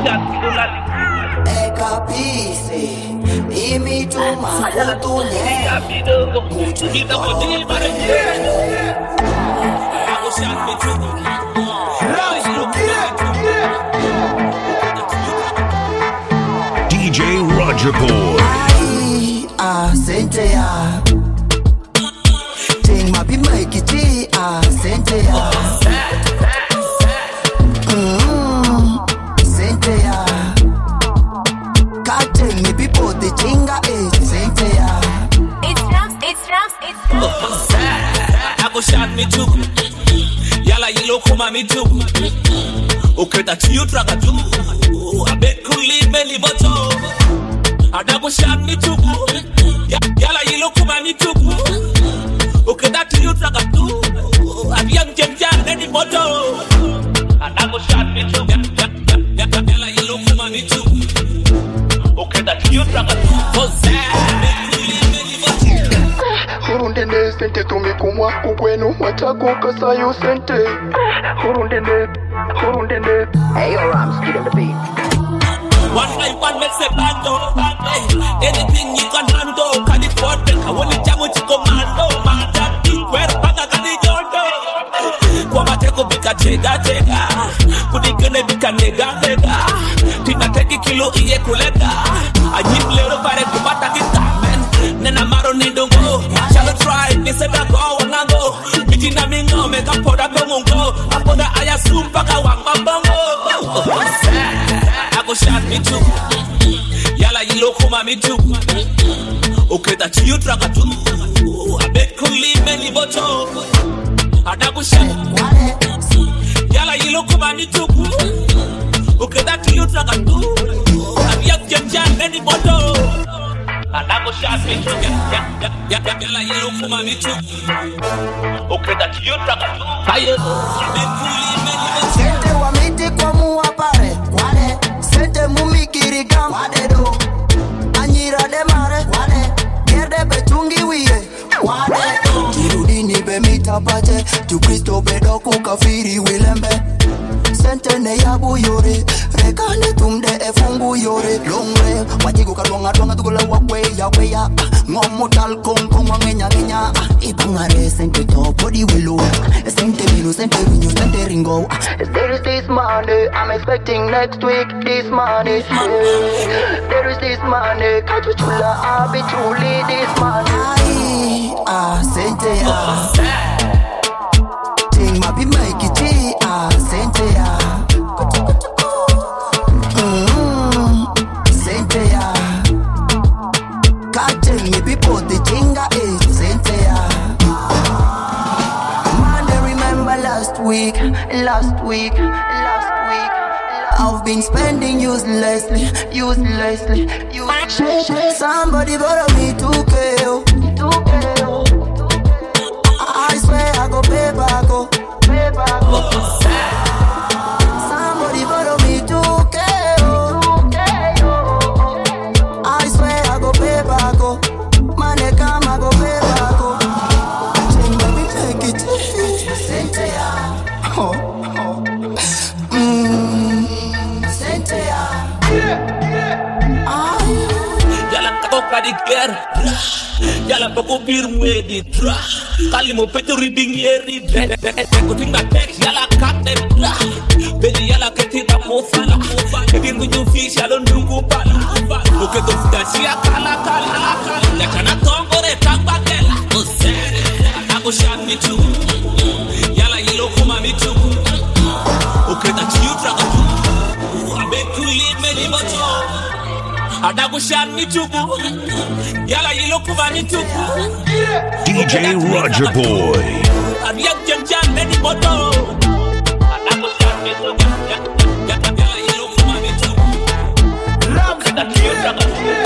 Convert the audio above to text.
Capisci, imituma kutunye. DJ Roger Boy. Sentea. Ting ma be make it sentea. Sentea. Cutting me people the chinga sentea. It's rough. I go shot me too. Yala yellow kuma me too. Okay, that you track a do. I bet could leave many bottle. I go shot me too. Yala yellow kuma me too. Okay, that you track a do. I be young Jan any bottle. I go shot me too. Yala yellow kuma me too. Okay, that you track a do. Hurundende sente tumikumwa kukwenu watako kasayo sente. Hurundende. Hey, yo, Rams, get on the beat. One by one makes a bando. Anything you can handle, can afford it. I want to jam with you commando. Man, that big where Panga can be your door. Kwamateko bika chega. Kudigene bika nega. Tina teki kilo iye kuleta. Anyim lero pare kubata kitamen. Nena maro nindongo. Shall I try? Ni seda go wanango. Mijina mingo meka poda kongo. Apoda aya sumpa kawanga bongo. I go shot me too. Yala yellow kuma me too. Okay, that you track a too. I bet could leave many bottle. I go shot. Yala yellow kuma me too. Okay, that you track a too. I be up Jan many bottle. I go shot me too. Yala yellow kuma me too. Okay, that you track a too. I bet could leave many bottle. Sente wa miti kwa muapare. Sente mumikirigam. Anyira de mare. Gerde betungi wiye. Kirudini be mitapache. Tu Kristo bedo kukafiri wilembe. Sente ne yabu yore. Rekane tumde efungu yore. Longre. Wajigu kalonga tukula wakwe ya weya. Ngomutal kong wangenya. Ibangare sente to body willow. Sente minu, sente vinyo, sente ringo. There is this money, I'm expecting next week this money. There is this money, kachuchula, I'll be truly this money. Sente Ting ma be make it sente Sente Cutting me people the chinga sente Last week, I've been spending uselessly. Somebody borrow me 2K. I swear I go pay back. Somebody borrow me 2K. I swear I go pay back. Money come, I go pay back. Di guerra, yala bako bir mwedi tra. Kali mo peto reading yeri de. Kutinga text yala kate tra. Beli yala ketita mofala. Kedi ngunyu fish yalo ndungu pala. Loke to fudasi ya kala. Yakana tongore takbatela. Osere, ako shot me too. Yala yelo kuma me too. Okay, that you track a too. I bet you leave many bottle. Adago shot me too. Yala yellow kuma me too. DJ Roger Boy. I'm young Jan many bottle. Adago shot me too. Yala yellow kuma me too. Okay, that you track a too.